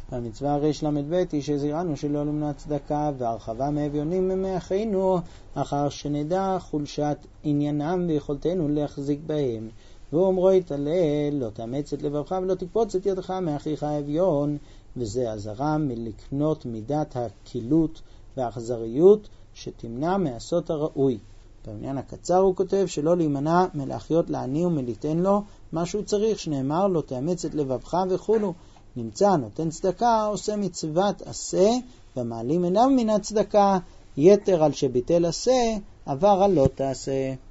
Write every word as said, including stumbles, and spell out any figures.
והמצווה הריש למד בית היא שזירנו שלא למנוע צדקה, והרחבה מאביונים ממאחינו, אחר שנדע חולשת עניינם ויכולתנו להחזיק בהם. ואומרו יתעלל, לא תאמץ את לבבך ולא תקפוץ את ידך מאחיך האביון, וזה עזרם מלקנות מידת הקילות והאכזריות שתמנע מעשות הראוי. בעניין הקצר הוא כותב שלא להימנע מלהחיות לעני ומליתן לו מה שהוא צריך, שנאמר לא תאמץ את לבבך וכולו. נמצא נותן צדקה עושה מצוות עשה, ומעלים עיניו מן הצדקה, יתר על שביטל עשה עבר על לא תעשה.